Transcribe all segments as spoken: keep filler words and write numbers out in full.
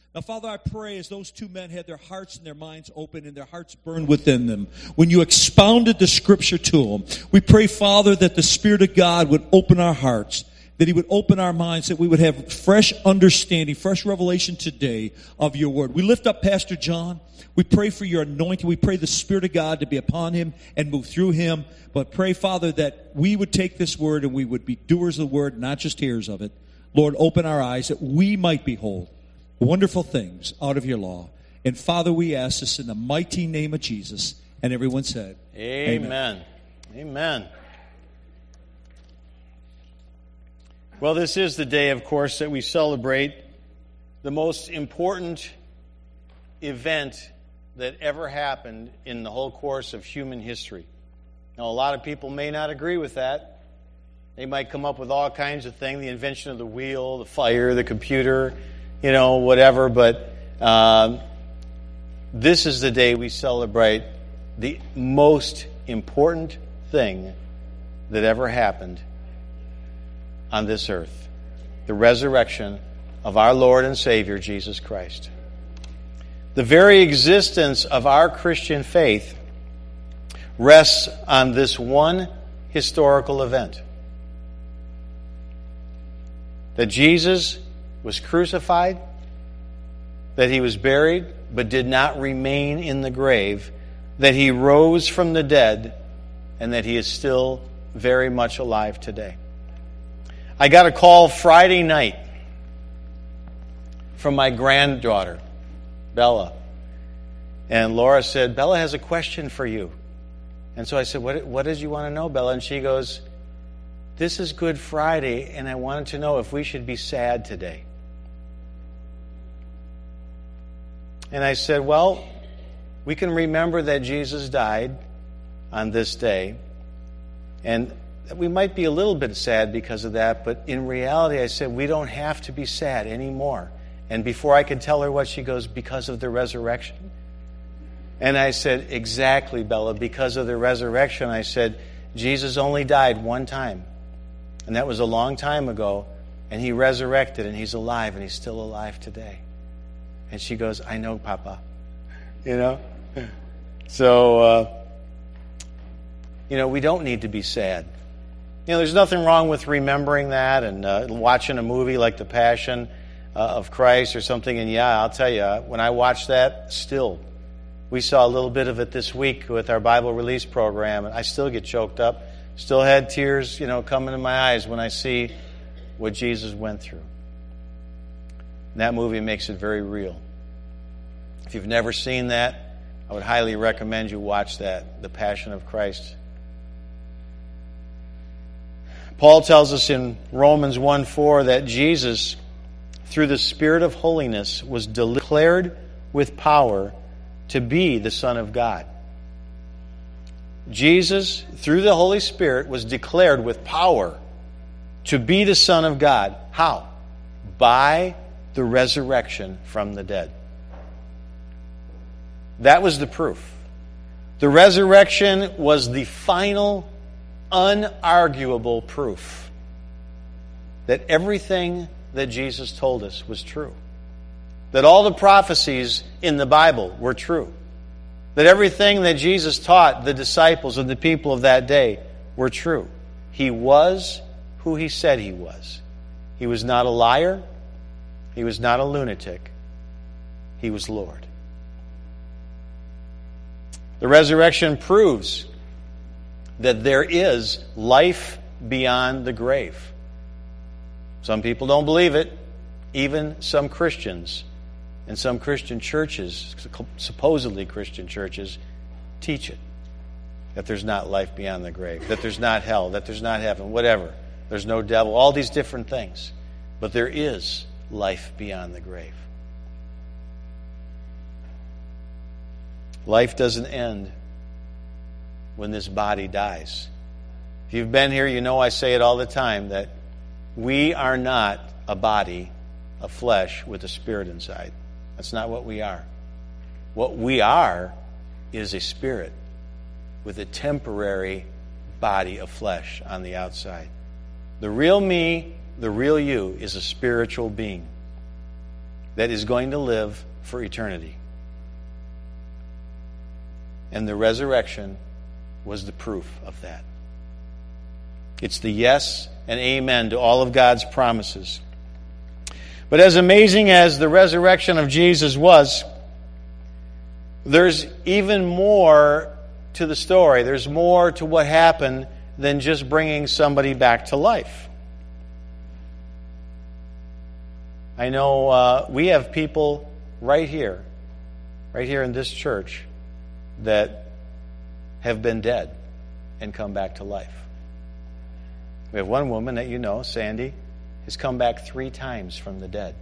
Now, Father, I pray as those two men had their hearts and their minds open and their hearts burned within them, when you expounded the Scripture to them, we pray, Father, that the Spirit of God would open our hearts, that He would open our minds, that we would have fresh understanding, fresh revelation today of your word. We lift up Pastor John. We pray for your anointing. We pray the Spirit of God to be upon him and move through him. But pray, Father, that we would take this word and we would be doers of the word, not just hearers of it. Lord, open our eyes that we might behold wonderful things out of your law. And Father, we ask this in the mighty name of Jesus. And everyone said, Amen. Amen. Amen. Well, this is the day, of course, that we celebrate the most important event that ever happened in the whole course of human history. Now, a lot of people may not agree with that. They might come up with all kinds of things, the invention of the wheel, the fire, the computer, you know, whatever. But um, this is the day we celebrate the most important thing that ever happened on this earth, the resurrection of our Lord and Savior, Jesus Christ. The very existence of our Christian faith rests on this one historical event. That Jesus was crucified, that He was buried, but did not remain in the grave, that He rose from the dead, and that He is still very much alive today. I got a call Friday night from my granddaughter, Bella. And Laura said, Bella has a question for you. And so I said, what, what did you want to know, Bella? And she goes, this is Good Friday, and I wanted to know if we should be sad today. And I said, well, we can remember that Jesus died on this day, and we might be a little bit sad because of that, but in reality, I said, we don't have to be sad anymore. And before I could tell her what, she goes, because of the resurrection. And I said, exactly, Bella, because of the resurrection. I said, Jesus only died one time, and that was a long time ago, and He resurrected, and He's alive, and He's still alive today. And she goes, I know, Papa. You know? So, uh, you know, we don't need to be sad. You know, there's nothing wrong with remembering that and uh, watching a movie like The Passion uh, of Christ or something. And yeah, I'll tell you, when I watch that, still, we saw a little bit of it this week with our Bible release program, and I still get choked up. Still had tears, you know, coming to my eyes when I see what Jesus went through. And that movie makes it very real. If you've never seen that, I would highly recommend you watch that, The Passion of Christ. Paul tells us in Romans one four that Jesus, through the Spirit of holiness, was declared with power to be the Son of God. Jesus, through the Holy Spirit, was declared with power to be the Son of God. How? By the resurrection from the dead. That was the proof. The resurrection was the final, unarguable proof that everything that Jesus told us was true. That all the prophecies in the Bible were true. That everything that Jesus taught the disciples and the people of that day were true. He was who He said He was. He was not a liar. He was not a lunatic. He was Lord. The resurrection proves that there is life beyond the grave. Some people don't believe it. Even some Christians and some Christian churches, supposedly Christian churches, teach it. That there's not life beyond the grave. That there's not hell. That there's not heaven. Whatever. There's no devil. All these different things. But there is life beyond the grave. Life doesn't end when this body dies. If you've been here, you know I say it all the time, that we are not a body of flesh with a spirit inside. That's not what we are. What we are is a spirit with a temporary body of flesh on the outside. The real me, the real you, is a spiritual being. that is going to live for eternity. And the resurrection was the proof of that. It's the yes and amen to all of God's promises. But as amazing as the resurrection of Jesus was, there's even more to the story. There's more to what happened than just bringing somebody back to life. I know uh, we have people right here, right here in this church, that have been dead and come back to life. We have one woman that you know, Sandy, has come back three times from the dead.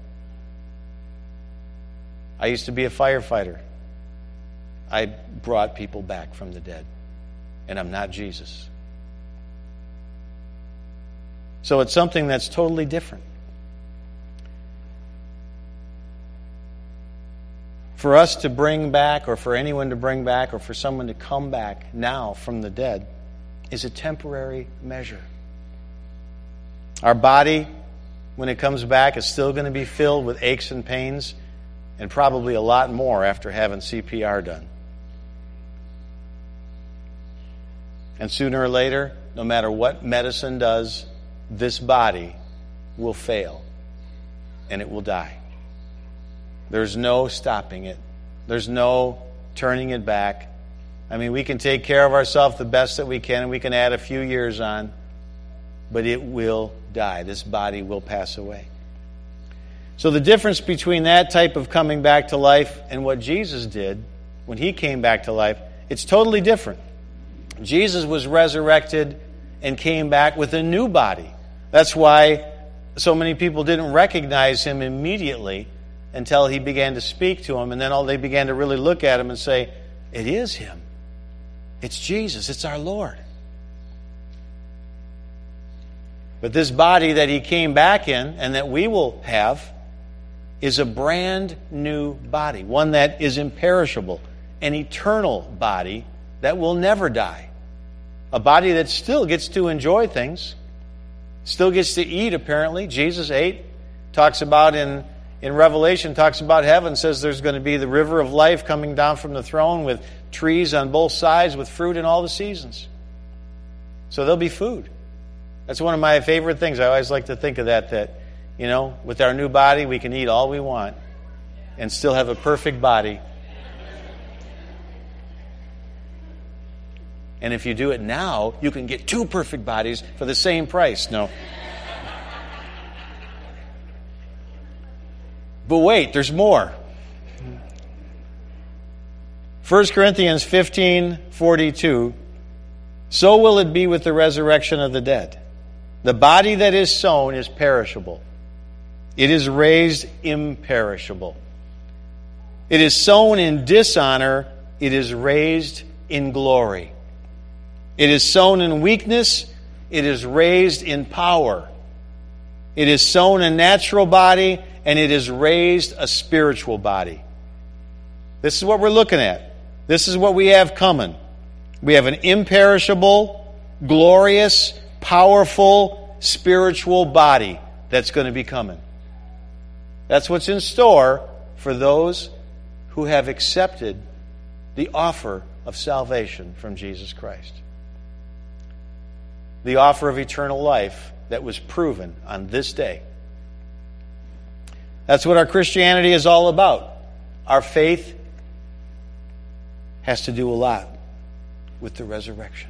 I used to be a firefighter. I brought people back from the dead. And I'm not Jesus. So it's something that's totally different. For us to bring back, or for anyone to bring back, or for someone to come back now from the dead, is a temporary measure. Our body, when it comes back, is still going to be filled with aches and pains, and probably a lot more after having C P R done. And sooner or later, no matter what medicine does, this body will fail, and it will die. There's no stopping it. There's no turning it back. I mean, we can take care of ourselves the best that we can, and we can add a few years on, but it will die. This body will pass away. So the difference between that type of coming back to life and what Jesus did when he came back to life, it's totally different. Jesus was resurrected and came back with a new body. That's why so many people didn't recognize him immediately until he began to speak to them, and then all they began to really look at him and say, it is him. It's Jesus. It's our Lord. But this body that he came back in and that we will have is a brand new body, one that is imperishable, an eternal body that will never die. A body that still gets to enjoy things, still gets to eat, apparently. Jesus ate, talks about in, in Revelation, talks about heaven, says there's going to be the river of life coming down from the throne with trees on both sides with fruit in all the seasons. So there'll be food. That's one of my favorite things. I always like to think of that, that, you know, with our new body, we can eat all we want and still have a perfect body. And if you do it now, you can get two perfect bodies for the same price. No. But wait, there's more. First Corinthians fifteen forty-two, so will it be with the resurrection of the dead. The body that is sown is perishable. It is raised imperishable. It is sown in dishonor. It is raised in glory. It is sown in weakness. It is raised in power. It is sown a natural body, and it is raised a spiritual body. This is what we're looking at. This is what we have coming. We have an imperishable, glorious, powerful, spiritual body that's going to be coming. That's what's in store for those who have accepted the offer of salvation from Jesus Christ. The offer of eternal life that was proven on this day. That's what our Christianity is all about. Our faith has to do a lot with the resurrection.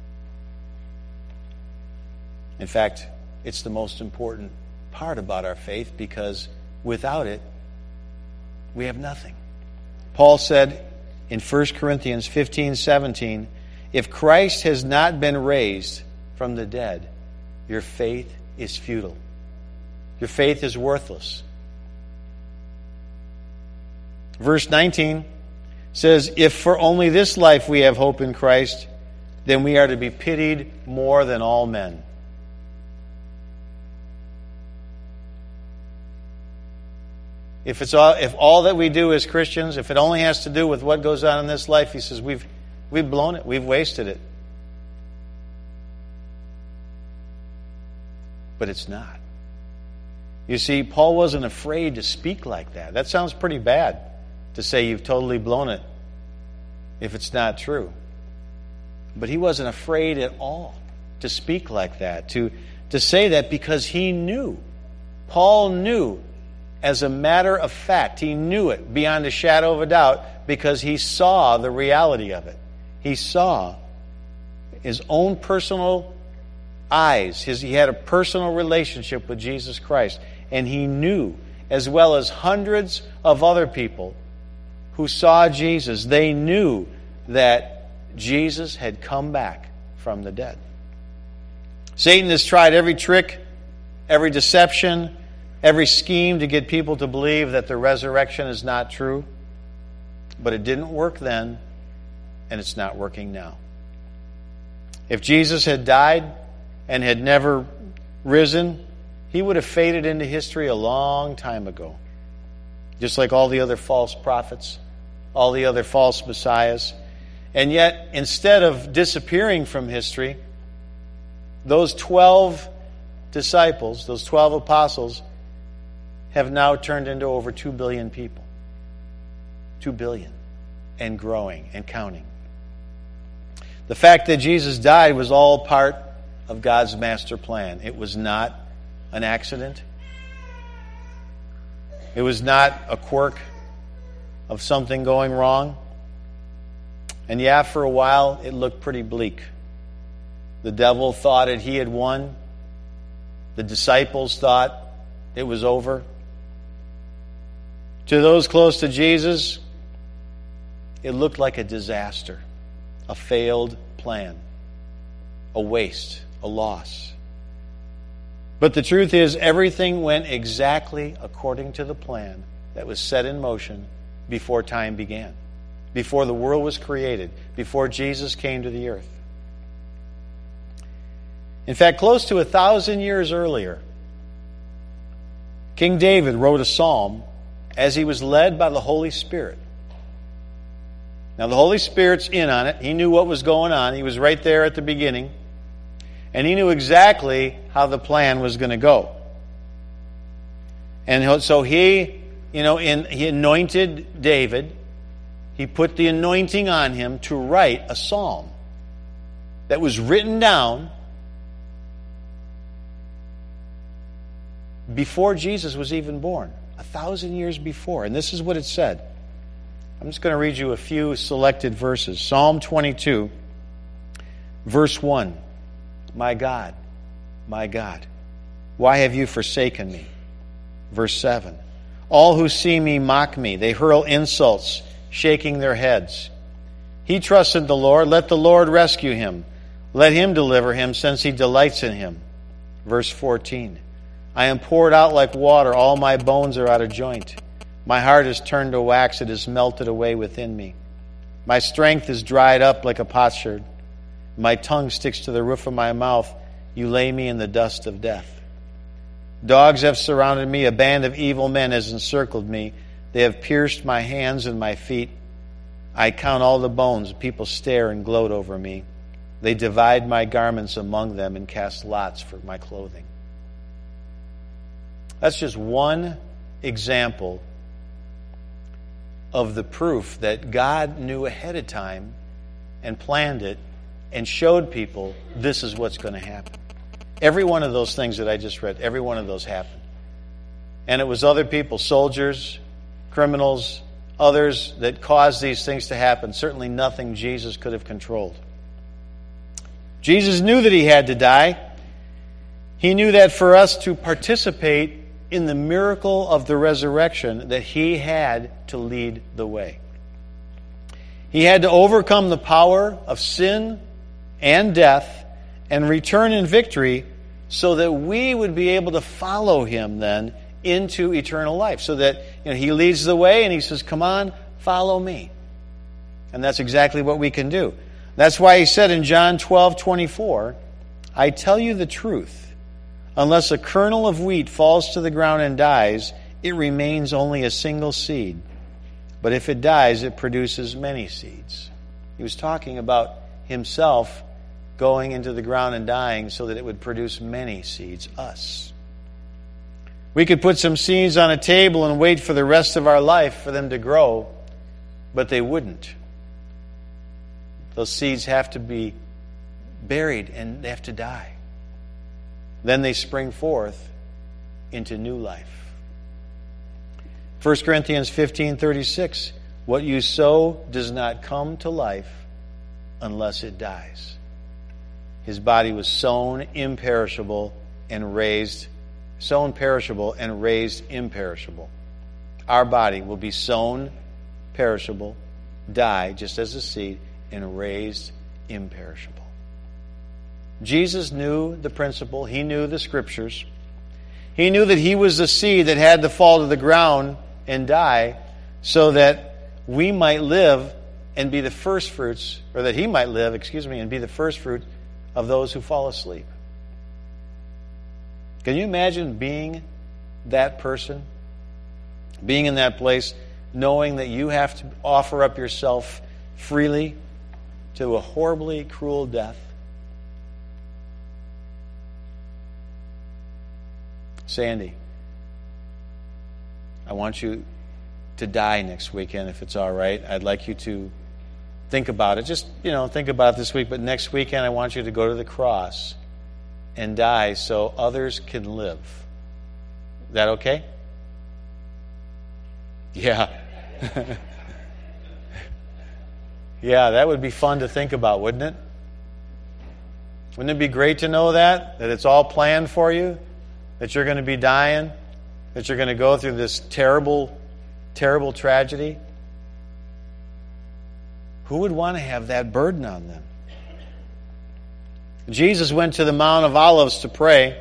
In fact, it's the most important part about our faith, because without it, we have nothing. Paul said in First Corinthians fifteen seventeen, if Christ has not been raised from the dead, your faith is futile. Your faith is worthless. Verse nineteen says, if for only this life we have hope in Christ, then we are to be pitied more than all men. If it's all, if all that we do as Christians, if it only has to do with what goes on in this life, he says, we've we've blown it, we've wasted it. But it's not. You see, Paul wasn't afraid to speak like that. That sounds pretty bad, to say you've totally blown it if it's not true. But he wasn't afraid at all to speak like that, to, to say that, because he knew. Paul knew, as a matter of fact, he knew it beyond a shadow of a doubt, because he saw the reality of it. He saw his own personal eyes. His, he had a personal relationship with Jesus Christ. And he knew, as well as hundreds of other people who saw Jesus, they knew that Jesus had come back from the dead. Satan has tried every trick, every deception, every scheme to get people to believe that the resurrection is not true. But it didn't work then, and it's not working now. If Jesus had died and had never risen, he would have faded into history a long time ago. Just like all the other false prophets, all the other false messiahs. And yet, instead of disappearing from history, those twelve disciples, those twelve apostles, have now turned into over two billion people. Two billion. And growing and counting. The fact that Jesus died was all part of God's master plan. It was not an accident. It was not a quirk of something going wrong. And yeah, for a while it looked pretty bleak. The devil thought that he had won. The disciples thought it was over. To those close to Jesus, it looked like a disaster, a failed plan, a waste, a loss. But the truth is, everything went exactly according to the plan that was set in motion before time began, before the world was created, before Jesus came to the earth. In fact, close to a thousand years earlier, King David wrote a psalm as he was led by the Holy Spirit. Now, the Holy Spirit's in on it. He knew what was going on. He was right there at the beginning. And he knew exactly how the plan was going to go. And so he, you know, in, he anointed David. He put the anointing on him to write a psalm that was written down before Jesus was even born, a thousand years before. And this is what it said. I'm just going to read you a few selected verses. Psalm twenty-two, verse one. My God, my God, why have you forsaken me? Verse seven. All who see me mock me. They hurl insults, shaking their heads. He trusted the Lord. Let the Lord rescue him. Let him deliver him, since he delights in him. Verse fourteen. I am poured out like water. All my bones are out of joint. My heart is turned to wax. It is melted away within me. My strength is dried up like a potsherd. My tongue sticks to the roof of my mouth. You lay me in the dust of death. Dogs have surrounded me. A band of evil men has encircled me. They have pierced my hands and my feet. I count all the bones. People stare and gloat over me. They divide my garments among them and cast lots for my clothing. That's just one example of the proof that God knew ahead of time and planned it and showed people this is what's going to happen. Every one of those things that I just read, every one of those happened. And it was other people, soldiers, criminals, others that caused these things to happen. Certainly nothing Jesus could have controlled. Jesus knew that he had to die. He knew that for us to participate in the miracle of the resurrection, that he had to lead the way. He had to overcome the power of sin and death and return in victory so that we would be able to follow him then into eternal life. So that, you know, he leads the way and he says, come on, follow me. And that's exactly what we can do. That's why he said in John twelve twenty-four, I tell you the truth. Unless a kernel of wheat falls to the ground and dies, it remains only a single seed. But if it dies, it produces many seeds. He was talking about himself going into the ground and dying so that it would produce many seeds, us. We could put some seeds on a table and wait for the rest of our life for them to grow, but they wouldn't. Those seeds have to be buried and they have to die. Then they spring forth into new life. First Corinthians fifteen thirty-six, what you sow does not come to life unless it dies. His body was sown imperishable and raised, sown perishable and raised imperishable. Our body will be sown perishable, die just as a seed, and raised imperishable. Jesus knew the principle. He knew the Scriptures. He knew that he was the seed that had to fall to the ground and die so that we might live and be the first fruits, or that he might live, excuse me, and be the first fruit of those who fall asleep. Can you imagine being that person? Being in that place, knowing that you have to offer up yourself freely to a horribly cruel death? Sandy, I want you to die next weekend if it's all right. I'd like you to think about it. Just, you know, think about it this week. But next weekend I want you to go to the cross and die so others can live. Is that okay? Yeah. Yeah, that would be fun to think about, wouldn't it? Wouldn't it be great to know that? That it's all planned for you? That you're going to be dying? That you're going to go through this terrible, terrible tragedy? Who would want to have that burden on them? Jesus went to the Mount of Olives to pray,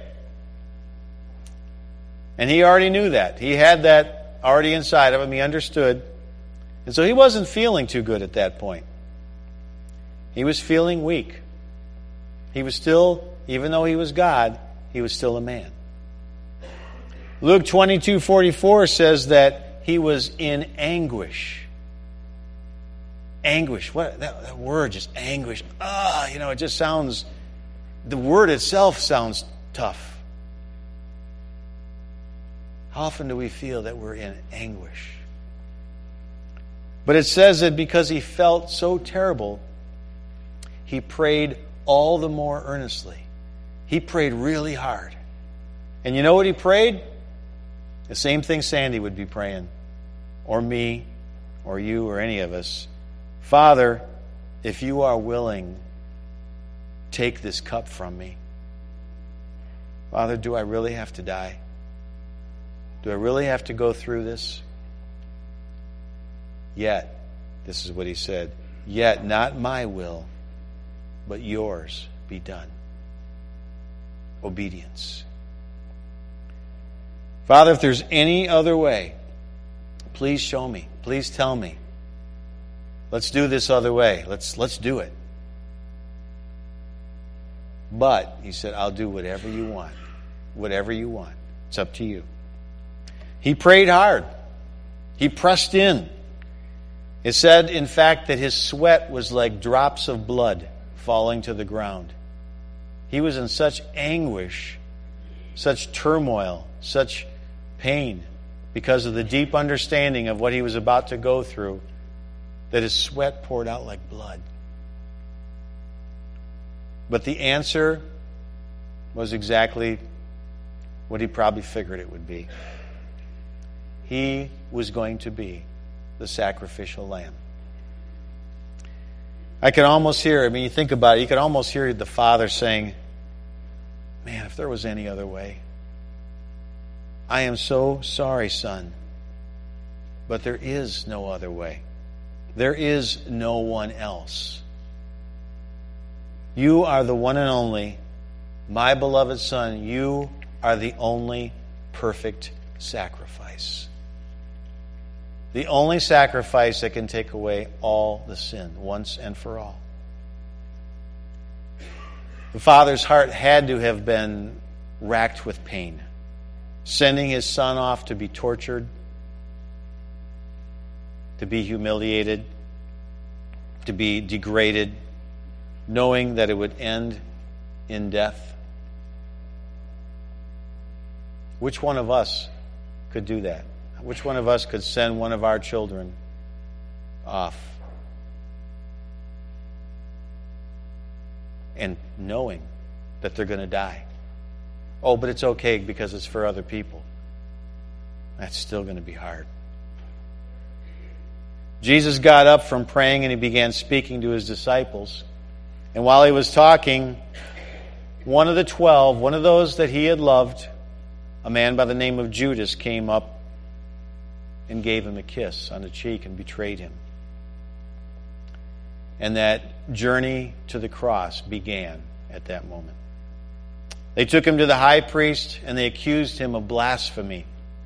and he already knew that. He had that already inside of him. He understood. And so he wasn't feeling too good at that point. He was feeling weak. He was still, even though he was God, he was still a man. Luke twenty-two forty-four says that he was in anguish. Anguish. What that, that word, just anguish. Ah, you know, it just sounds, the word itself sounds tough. How often do we feel that we're in anguish? But it says that because he felt so terrible, he prayed all the more earnestly. He prayed really hard. And you know what he prayed? The same thing Sandy would be praying, or me, or you, or any of us. Father, if you are willing, take this cup from me. Father, do I really have to die? Do I really have to go through this? Yet, this is what he said, yet not my will, but yours be done. Obedience. Father, if there's any other way, please show me. Please tell me. Let's do this other way. Let's let's do it. But, he said, I'll do whatever you want. Whatever you want. It's up to you. He prayed hard. He pressed in. It said, in fact, that his sweat was like drops of blood falling to the ground. He was in such anguish, such turmoil, such pain because of the deep understanding of what he was about to go through, that his sweat poured out like blood. But the answer was exactly what he probably figured it would be. He was going to be the sacrificial lamb. I can almost hear, I mean, you think about it, you can almost hear the Father saying, man, if there was any other way. I am so sorry, Son, but there is no other way. There is no one else. You are the one and only, my beloved Son. You are the only perfect sacrifice. The only sacrifice that can take away all the sin once and for all. The Father's heart had to have been racked with pain, sending his Son off to be tortured, to be humiliated, to be degraded, knowing that it would end in death. Which one of us could do that? Which one of us could send one of our children off? And knowing that they're going to die. Oh, but it's okay because it's for other people. That's still going to be hard. Jesus got up from praying and he began speaking to his disciples. And while he was talking, one of the twelve, one of those that he had loved, a man by the name of Judas, came up and gave him a kiss on the cheek and betrayed him. And that journey to the cross began at that moment. They took him to the high priest and they accused him of blasphemy.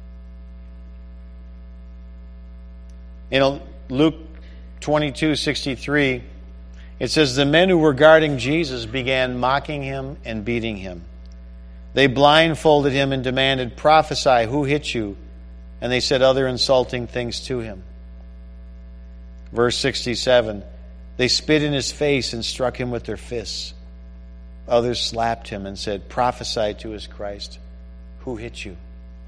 In Luke twenty-two sixty-three, it says, the men who were guarding Jesus began mocking him and beating him. They blindfolded him and demanded, prophesy, who hit you? And they said other insulting things to him. Verse sixty-seven, they spit in his face and struck him with their fists. Others slapped him and said, prophesy to us, Christ, who hit you?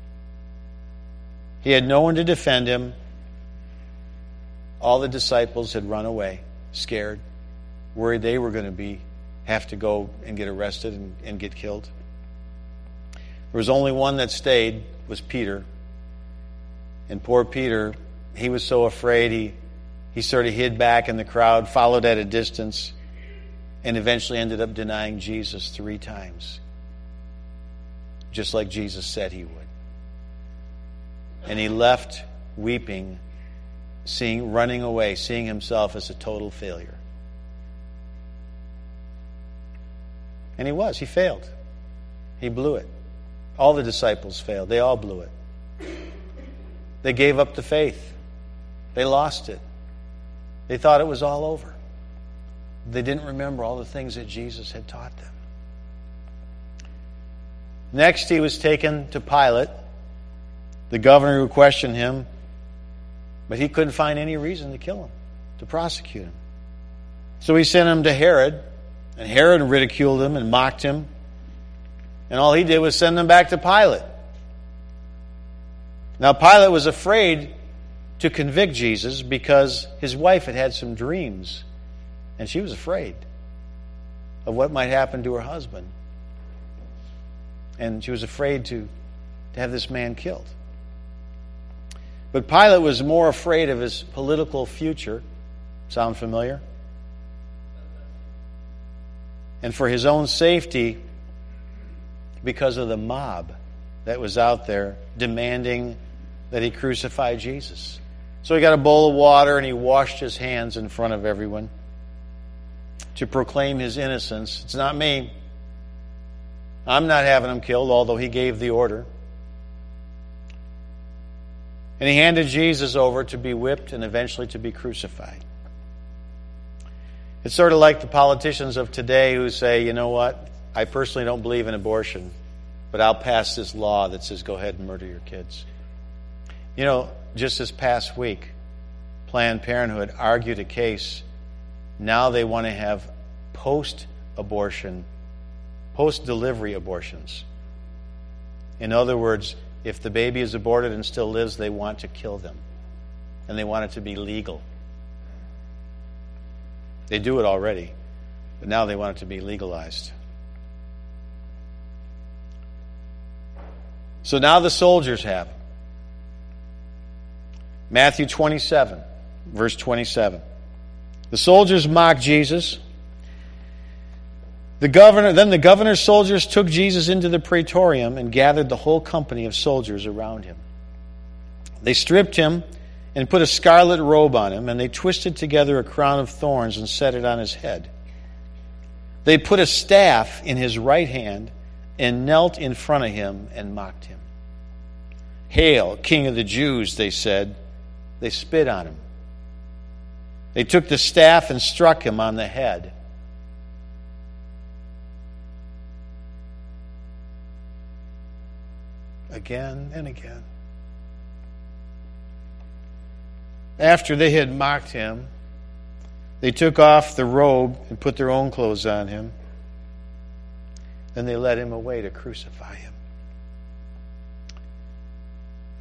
He had no one to defend him. All the disciples had run away, scared, worried they were going to be have to go and get arrested and, and get killed. There was only one that stayed, was Peter. And poor Peter, he was so afraid, he, he sort of hid back in the crowd, followed at a distance, and eventually ended up denying Jesus three times. Just like Jesus said he would. And he left weeping, seeing, running away, seeing himself as a total failure. And he was. He failed. He blew it. All the disciples failed. They all blew it. They gave up the faith. They lost it. They thought it was all over. They didn't remember all the things that Jesus had taught them. Next, he was taken to Pilate, the governor who questioned him, but he couldn't find any reason to kill him, to prosecute him. So he sent him to Herod, and Herod ridiculed him and mocked him, and all he did was send him back to Pilate. Now, Pilate was afraid to convict Jesus because his wife had had some dreams, and she was afraid of what might happen to her husband. And she was afraid to, to have this man killed. But Pilate was more afraid of his political future. Sound familiar? And for his own safety, because of the mob that was out there demanding that he crucify Jesus. So he got a bowl of water and he washed his hands in front of everyone to proclaim his innocence. It's not me. I'm not having him killed, although he gave the order. And he handed Jesus over to be whipped and eventually to be crucified. It's sort of like the politicians of today who say, you know what, I personally don't believe in abortion, but I'll pass this law that says go ahead and murder your kids. You know, just this past week, Planned Parenthood argued a case. Now they want to have post-abortion, post-delivery abortions. In other words, if the baby is aborted and still lives, they want to kill them. And they want it to be legal. They do it already, but now they want it to be legalized. So now the soldiers have it. Matthew twenty-seven, verse twenty-seven. The soldiers mocked Jesus. The governor, then the governor's soldiers took Jesus into the praetorium and gathered the whole company of soldiers around him. They stripped him and put a scarlet robe on him, and they twisted together a crown of thorns and set it on his head. They put a staff in his right hand and knelt in front of him and mocked him. "Hail, King of the Jews," they said. They spit on him. They took the staff and struck him on the head. Again and again. After they had mocked him, they took off the robe and put their own clothes on him. Then they led him away to crucify him.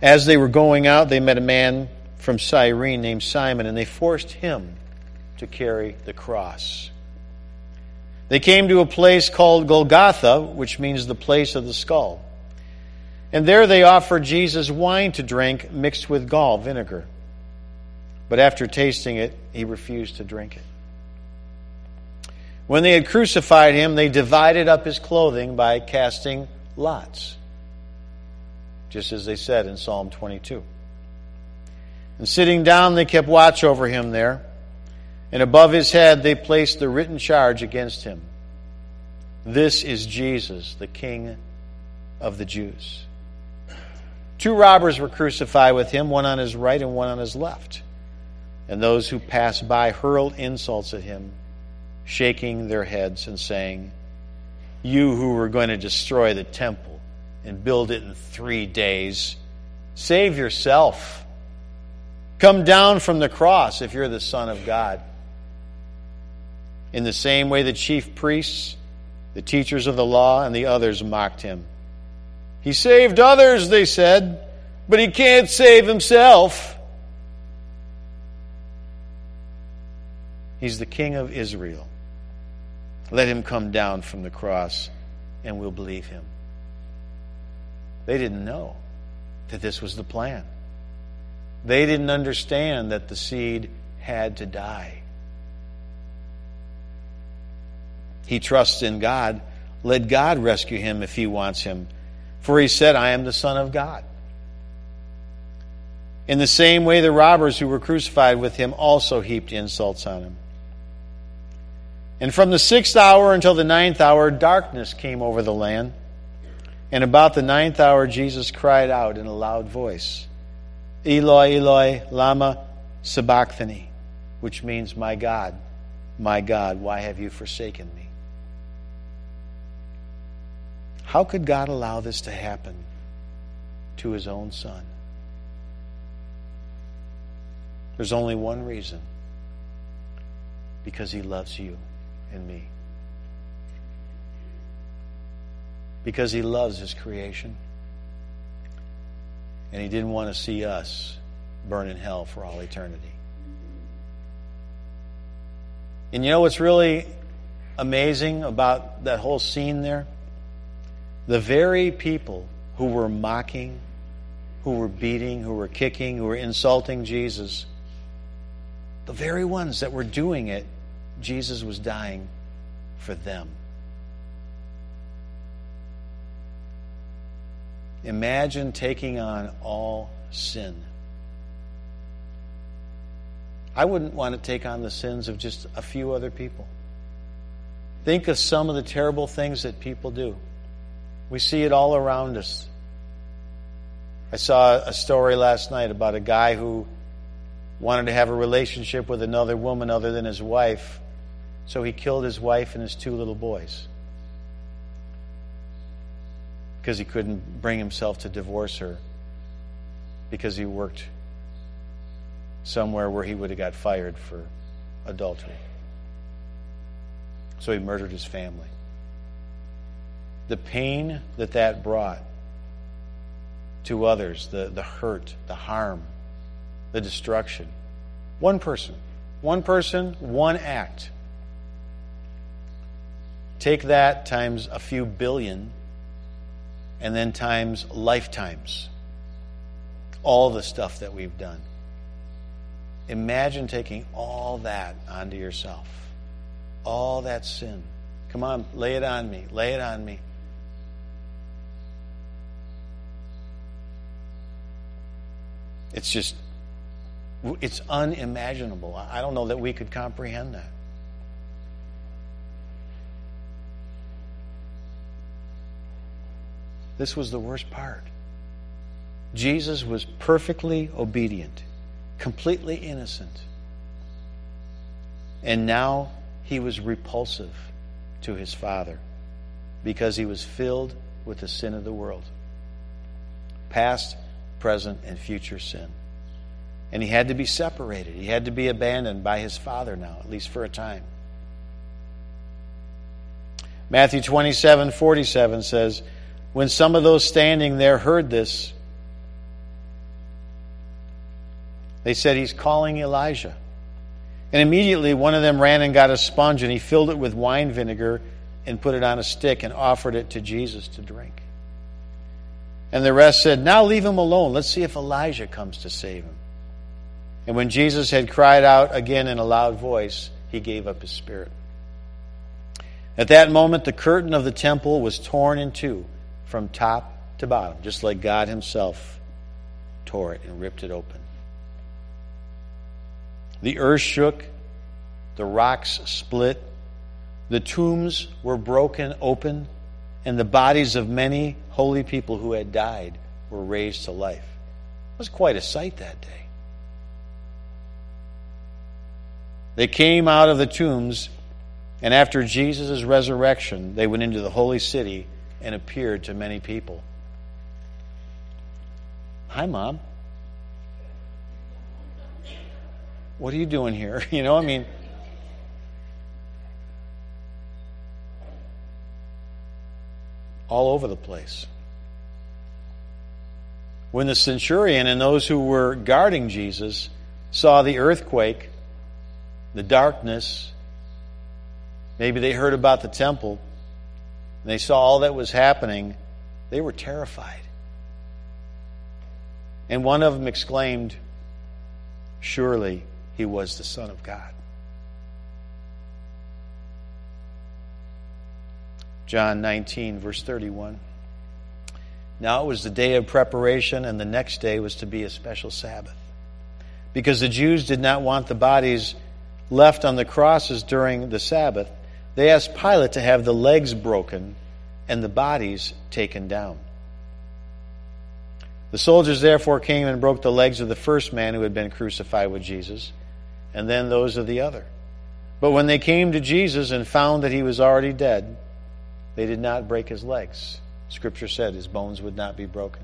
As they were going out, they met a man from Cyrene named Simon, and they forced him to carry the cross. They came to a place called Golgotha, which means the place of the skull. And there they offered Jesus wine to drink mixed with gall, vinegar. But after tasting it, he refused to drink it. When they had crucified him, they divided up his clothing by casting lots, just as they said in Psalm twenty-two. And sitting down, they kept watch over him there. And above his head, they placed the written charge against him. This is Jesus, the King of the Jews. Two robbers were crucified with him, one on his right and one on his left. And those who passed by hurled insults at him, shaking their heads and saying, "You who were going to destroy the temple and build it in three days, save yourself. Come down from the cross if you're the Son of God." In the same way, the chief priests, the teachers of the law, and the others mocked him. "He saved others," they said, "but he can't save himself. He's the King of Israel. Let him come down from the cross, and we'll believe him." They didn't know that this was the plan. They didn't understand that the seed had to die. He trusts in God. Let God rescue him if he wants him. For he said, "I am the Son of God." In the same way, the robbers who were crucified with him also heaped insults on him. And from the sixth hour until the ninth hour, darkness came over the land. And about the ninth hour, Jesus cried out in a loud voice, "Eloi, Eloi, lama sabachthani," which means, "My God, my God, why have you forsaken me?" How could God allow this to happen to his own Son? There's only one reason. Because he loves you and me. Because he loves his creation. And he didn't want to see us burn in hell for all eternity. And you know what's really amazing about that whole scene there? The very people who were mocking, who were beating, who were kicking, who were insulting Jesus, the very ones that were doing it, Jesus was dying for them. Imagine taking on all sin. I wouldn't want to take on the sins of just a few other people. Think of some of the terrible things that people do. We see it all around us. I saw a story last night about a guy who wanted to have a relationship with another woman other than his wife, so he killed his wife and his two little boys because he couldn't bring himself to divorce her because he worked somewhere where he would have got fired for adultery. So he murdered his family. The pain that that brought to others, the, the hurt, the harm, the destruction. One person, one person, one act. Take that times a few billion, and then times lifetimes. All the stuff that we've done. Imagine taking all that onto yourself. All that sin. Come on, lay it on me. Lay it on me. It's just, it's unimaginable. I don't know that we could comprehend that. This was the worst part. Jesus was perfectly obedient, completely innocent. And now he was repulsive to his Father because he was filled with the sin of the world. Past, present, and future sin. And he had to be separated. He had to be abandoned by his Father now, at least for a time. Matthew twenty-seven forty-seven says, when some of those standing there heard this, They said, he's calling Elijah. And immediately one of them ran and got a sponge, and he filled it with wine vinegar and put it on a stick and offered it to Jesus to drink. And the rest said, now leave him alone. Let's see if Elijah comes to save him. And when Jesus had cried out again in a loud voice, he gave up his spirit. At that moment, the curtain of the temple was torn in two from top to bottom, just like God himself tore it and ripped it open. The earth shook, the rocks split, the tombs were broken open, and the bodies of many holy people who had died were raised to life. It was quite a sight that day. They came out of the tombs, and after Jesus' resurrection, they went into the holy city and appeared to many people. Hi, Mom. What are you doing here? You know, I mean, all over the place. When the centurion and those who were guarding Jesus saw the earthquake, the darkness, maybe they heard about the temple, and they saw all that was happening, they were terrified. And one of them exclaimed, surely he was the Son of God. John nineteen, verse thirty-one. Now it was the day of preparation, and the next day was to be a special Sabbath. Because the Jews did not want the bodies left on the crosses during the Sabbath, they asked Pilate to have the legs broken and the bodies taken down. The soldiers therefore came and broke the legs of the first man who had been crucified with Jesus, and then those of the other. But when they came to Jesus and found that he was already dead, they did not break his legs. Scripture said his bones would not be broken.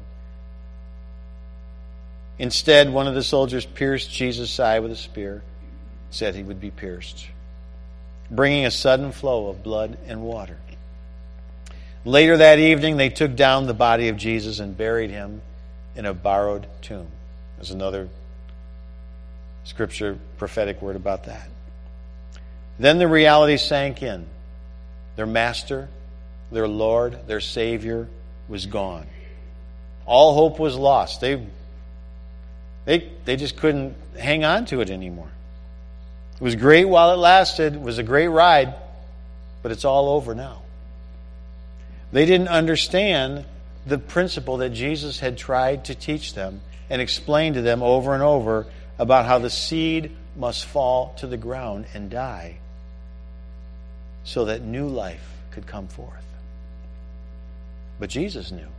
Instead, one of the soldiers pierced Jesus' side with a spear, said he would be pierced, bringing a sudden flow of blood and water. Later that evening, they took down the body of Jesus and buried him in a borrowed tomb. There's another scripture, prophetic word about that. Then the reality sank in. Their master, their Lord, their Savior was gone. All hope was lost. They, they, they just couldn't hang on to it anymore. It was great while it lasted. It was a great ride, but it's all over now. They didn't understand the principle that Jesus had tried to teach them and explain to them over and over about how the seed must fall to the ground and die so that new life could come forth. But Jesus knew.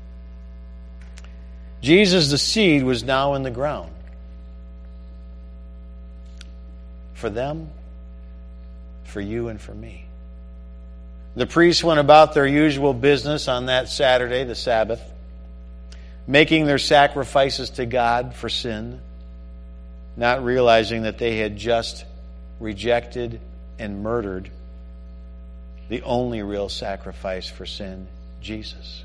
Jesus, the seed, was now in the ground. For them, for you, and for me. The priests went about their usual business on that Saturday, the Sabbath, making their sacrifices to God for sin, not realizing that they had just rejected and murdered the only real sacrifice for sin, Jesus.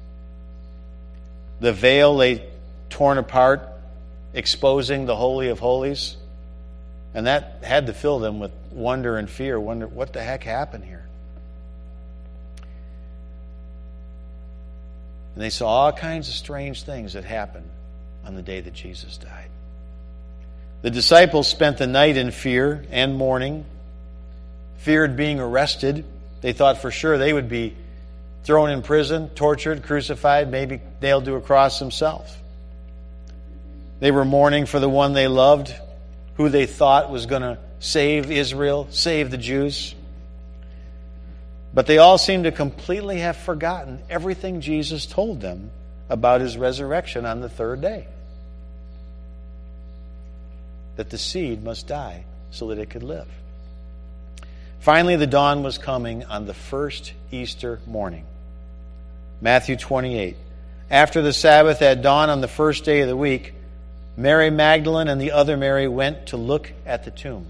The veil lay torn apart, exposing the Holy of Holies, and that had to fill them with wonder and fear. Wonder, what the heck happened here? And they saw all kinds of strange things that happened on the day that Jesus died. The disciples spent the night in fear and mourning, feared being arrested. They thought for sure they would be thrown in prison, tortured, crucified, maybe nailed to a cross themselves. They were mourning for the one they loved, who they thought was going to save Israel, save the Jews. But they all seemed to completely have forgotten everything Jesus told them about his resurrection on the third day. That the seed must die so that it could live. Finally, the dawn was coming on the first Easter morning. Matthew twenty-eight. After the Sabbath at dawn on the first day of the week, Mary Magdalene and the other Mary went to look at the tomb.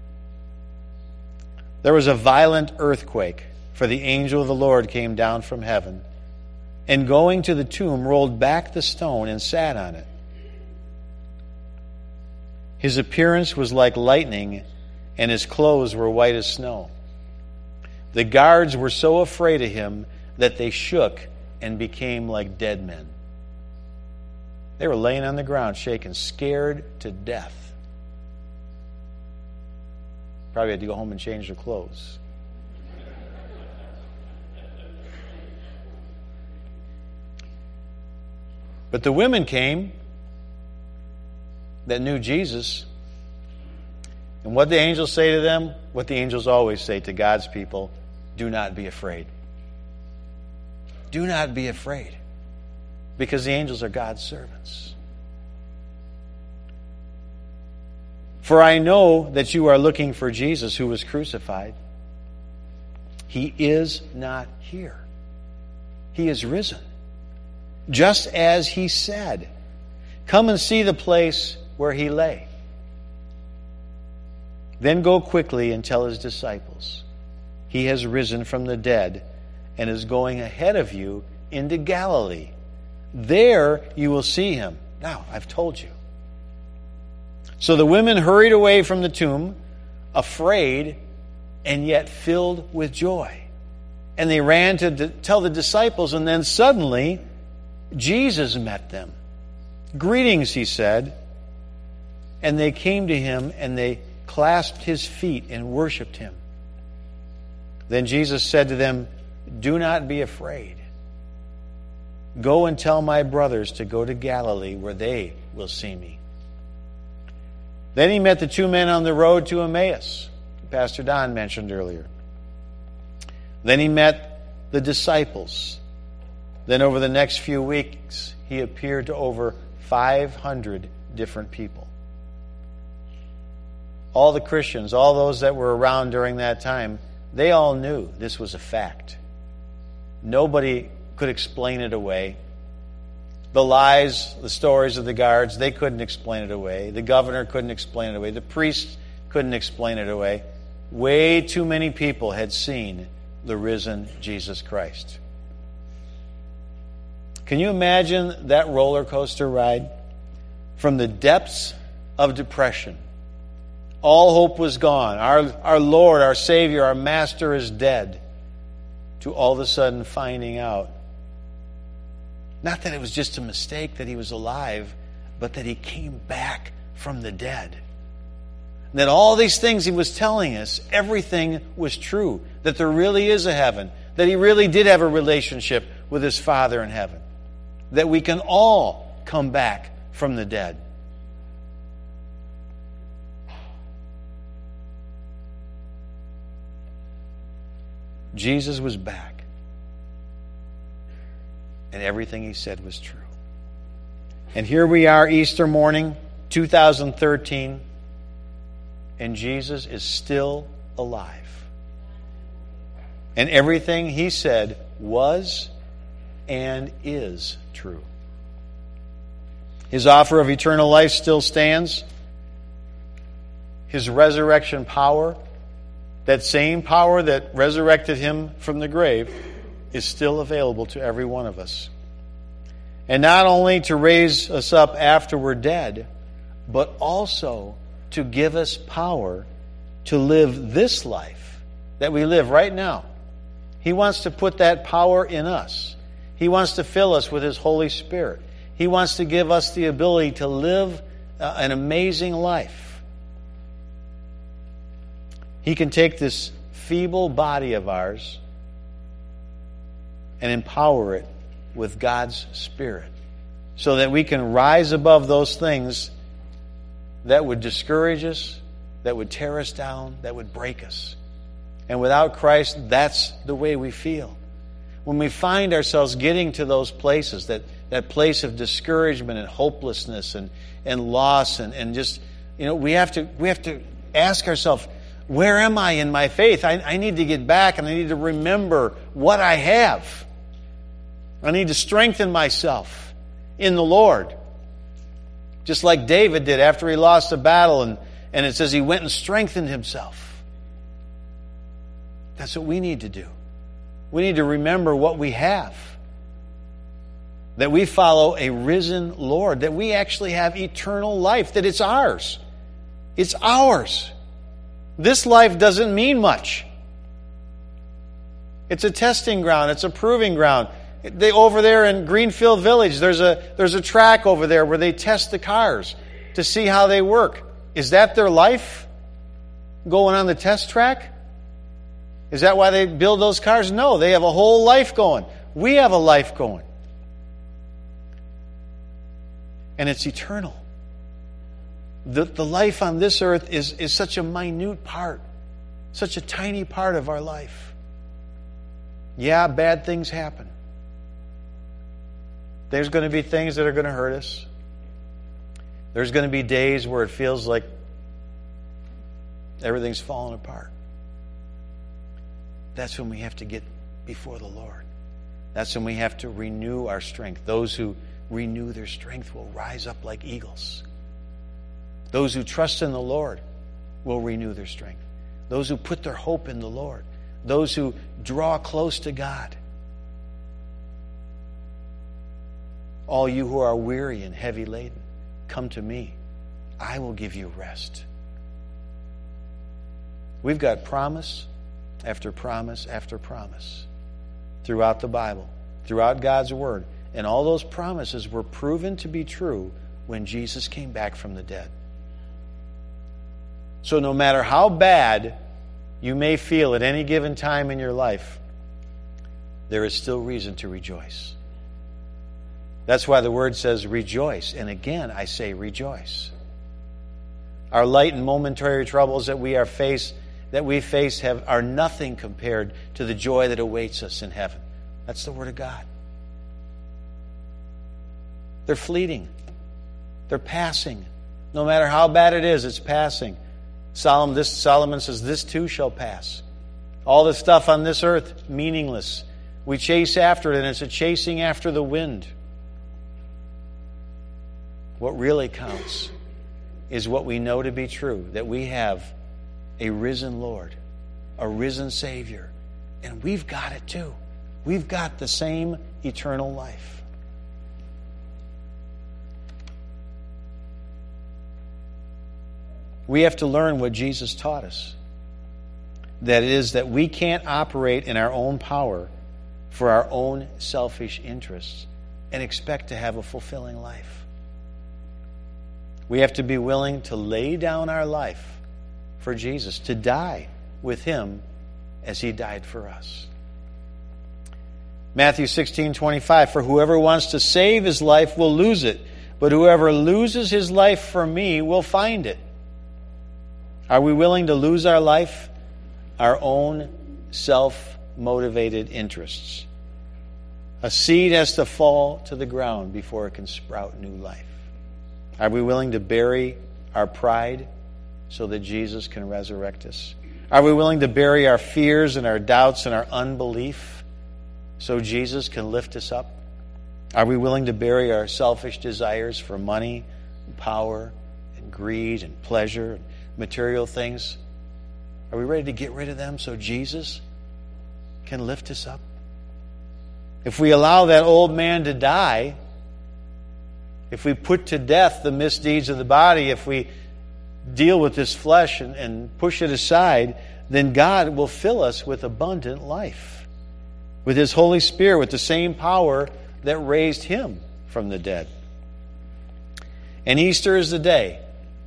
There was a violent earthquake, for the angel of the Lord came down from heaven, and going to the tomb, rolled back the stone and sat on it. His appearance was like lightning, and his clothes were white as snow. The guards were so afraid of him that they shook and became like dead men. They were laying on the ground, shaken, scared to death. Probably had to go home and change their clothes. But the women came that knew Jesus. And what the angels say to them, what the angels always say to God's people, do not be afraid. Do not be afraid. Because the angels are God's servants. For I know that you are looking for Jesus who was crucified. He is not here. He is risen. Just as he said. Come and see the place where he lay. Then go quickly and tell his disciples, he has risen from the dead and is going ahead of you into Galilee. There you will see him. Now, I've told you. So the women hurried away from the tomb, afraid and yet filled with joy. And they ran to tell the disciples, and then suddenly Jesus met them. Greetings, he said. And they came to him and they clasped his feet and worshipped him. Then Jesus said to them, do not be afraid. Go and tell my brothers to go to Galilee where they will see me. Then he met the two men on the road to Emmaus, Pastor Don mentioned earlier. Then he met the disciples. Then over the next few weeks, he appeared to over five hundred different people. All the Christians, all those that were around during that time, they all knew this was a fact. Nobody could explain it away. The lies, the stories of the guards, they couldn't explain it away. The governor couldn't explain it away. The priests couldn't explain it away. Way too many people had seen the risen Jesus Christ. Can you imagine that roller coaster ride? From the depths of depression, all hope was gone. Our, our Lord, our Savior, our Master is dead. To all of a sudden finding out, not that it was just a mistake that he was alive, but that he came back from the dead. And that all these things he was telling us, everything was true. That there really is a heaven. That he really did have a relationship with his Father in heaven. That we can all come back from the dead. Jesus was back. And everything he said was true. And here we are, Easter morning, two thousand thirteen, and Jesus is still alive. And everything he said was and is true. His offer of eternal life still stands. His resurrection power, that same power that resurrected him from the grave, is still available to every one of us. And not only to raise us up after we're dead, but also to give us power to live this life that we live right now. He wants to put that power in us. He wants to fill us with his Holy Spirit. He wants to give us the ability to live an amazing life. He can take this feeble body of ours and empower it with God's Spirit so that we can rise above those things that would discourage us, that would tear us down, that would break us. And without Christ, that's the way we feel. When we find ourselves getting to those places, that, that place of discouragement and hopelessness and, and loss and, and just, you know, we have to we have to ask ourselves, where am I in my faith? I, I need to get back and I need to remember what I have. I need to strengthen myself in the Lord. Just like David did after he lost a battle, and, and it says he went and strengthened himself. That's what we need to do. We need to remember what we have. That we follow a risen Lord. That we actually have eternal life. That it's ours. It's ours. This life doesn't mean much. It's a testing ground. It's a proving ground. They over there in Greenfield Village, there's a there's a track over there where they test the cars to see how they work. Is that their life? Going on the test track? Is that why they build those cars? No, they have a whole life going. We have a life going. And it's eternal. The, the life on this earth is, is such a minute part, such a tiny part of our life. Yeah, bad things happen. There's going to be things that are going to hurt us. There's going to be days where it feels like everything's falling apart. That's when we have to get before the Lord. That's when we have to renew our strength. Those who renew their strength will rise up like eagles. Those who trust in the Lord will renew their strength. Those who put their hope in the Lord. Those who draw close to God. All you who are weary and heavy laden, come to me. I will give you rest. We've got promise after promise after promise throughout the Bible, throughout God's Word. And all those promises were proven to be true when Jesus came back from the dead. So no matter how bad you may feel at any given time in your life, there is still reason to rejoice. That's why the Word says rejoice. And again, I say rejoice. Our light and momentary troubles that we are face, that we face have, are nothing compared to the joy that awaits us in heaven. That's the Word of God. They're fleeting. They're passing. No matter how bad it is, it's passing. Solomon, this, Solomon says, this too shall pass. All the stuff on this earth, meaningless. We chase after it, and it's a chasing after the wind. What really counts is what we know to be true, that we have a risen Lord, a risen Savior, and we've got it too. We've got the same eternal life. We have to learn what Jesus taught us. That it is that we can't operate in our own power for our own selfish interests and expect to have a fulfilling life. We have to be willing to lay down our life for Jesus, to die with Him as He died for us. Matthew sixteen twenty-five, for whoever wants to save his life will lose it, but whoever loses his life for me will find it. Are we willing to lose our life? Our own self-motivated interests. A seed has to fall to the ground before it can sprout new life. Are we willing to bury our pride so that Jesus can resurrect us? Are we willing to bury our fears and our doubts and our unbelief so Jesus can lift us up? Are we willing to bury our selfish desires for money, and power, and greed, and pleasure, and material things? Are we ready to get rid of them so Jesus can lift us up? If we allow that old man to die, if we put to death the misdeeds of the body, if we deal with this flesh and, and push it aside, then God will fill us with abundant life, with His Holy Spirit, with the same power that raised Him from the dead. And Easter is the day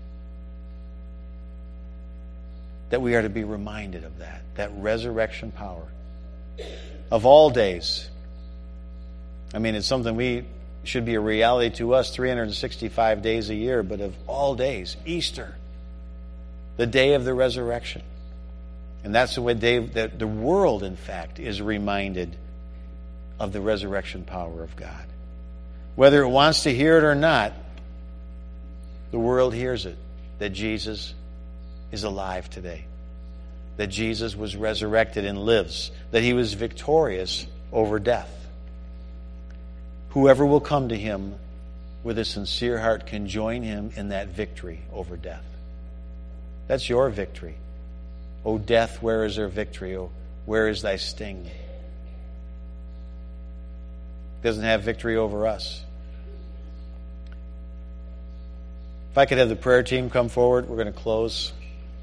that we are to be reminded of that, that resurrection power. Of all days, I mean, it's something we should be a reality to us three hundred sixty-five days a year, but of all days, Easter, the day of the resurrection. And that's the way day that the world, in fact, is reminded of the resurrection power of God. Whether it wants to hear it or not, the world hears it, that Jesus is alive today, that Jesus was resurrected and lives, that He was victorious over death. Whoever will come to Him with a sincere heart can join Him in that victory over death. That's your victory. O death, where is your victory? O, where is thy sting? It doesn't have victory over us. If I could have the prayer team come forward, we're going to close.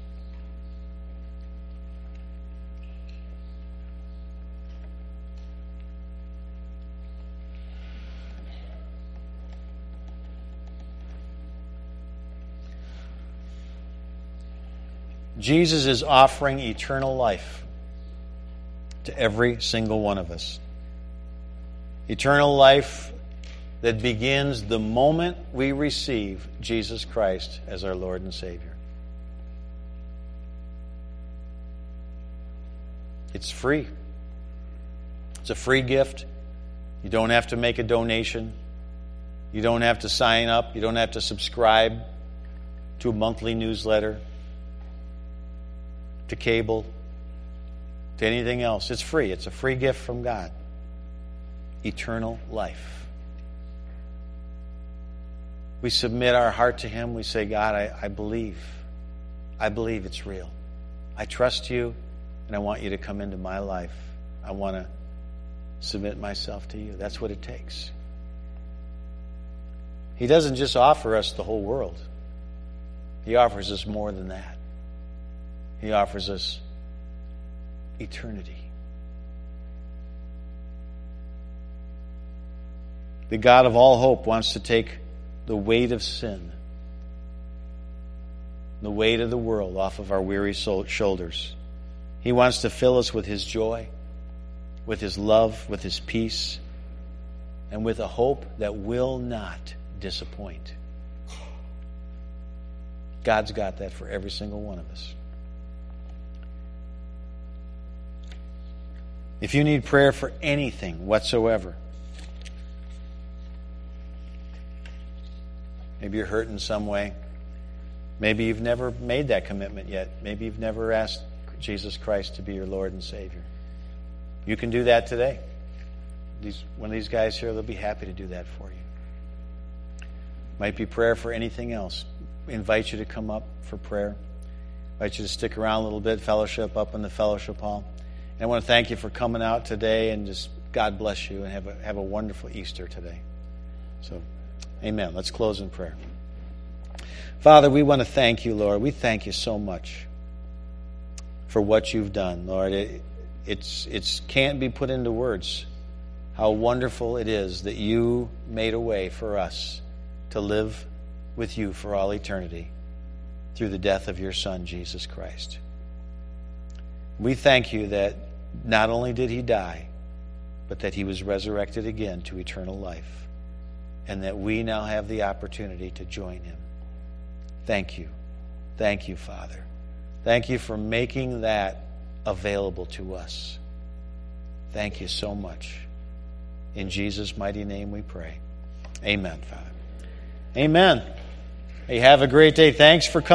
Jesus is offering eternal life to every single one of us. Eternal life that begins the moment we receive Jesus Christ as our Lord and Savior. It's free. It's a free gift. You don't have to make a donation. You don't have to sign up. You don't have to subscribe to a monthly newsletter, to cable, to anything else. It's free. It's a free gift from God. Eternal life. We submit our heart to Him. We say, God, I, I believe. I believe it's real. I trust you, and I want you to come into my life. I want to submit myself to you. That's what it takes. He doesn't just offer us the whole world. He offers us more than that. He offers us eternity. The God of all hope wants to take the weight of sin, the weight of the world off of our weary shoulders. He wants to fill us with His joy, with His love, with His peace, and with a hope that will not disappoint. God's got that for every single one of us. If you need prayer for anything whatsoever, maybe you're hurt in some way. Maybe you've never made that commitment yet. Maybe you've never asked Jesus Christ to be your Lord and Savior. You can do that today. These, one of these guys here, they'll be happy to do that for you. Might be prayer for anything else. We invite you to come up for prayer. Invite you to stick around a little bit, fellowship up in the fellowship hall. And I want to thank you for coming out today, and just God bless you, and have a, have a wonderful Easter today. So, amen. Let's close in prayer. Father, we want to thank you, Lord. We thank you so much for what you've done, Lord. It it's it's can't be put into words how wonderful it is that you made a way for us to live with you for all eternity through the death of your Son, Jesus Christ. We thank you that not only did he die, but that he was resurrected again to eternal life, and that we now have the opportunity to join him. Thank you. Thank you, Father. Thank you for making that available to us. Thank you so much. In Jesus' mighty name we pray. Amen, Father. Amen. Hey, have a great day. Thanks for coming.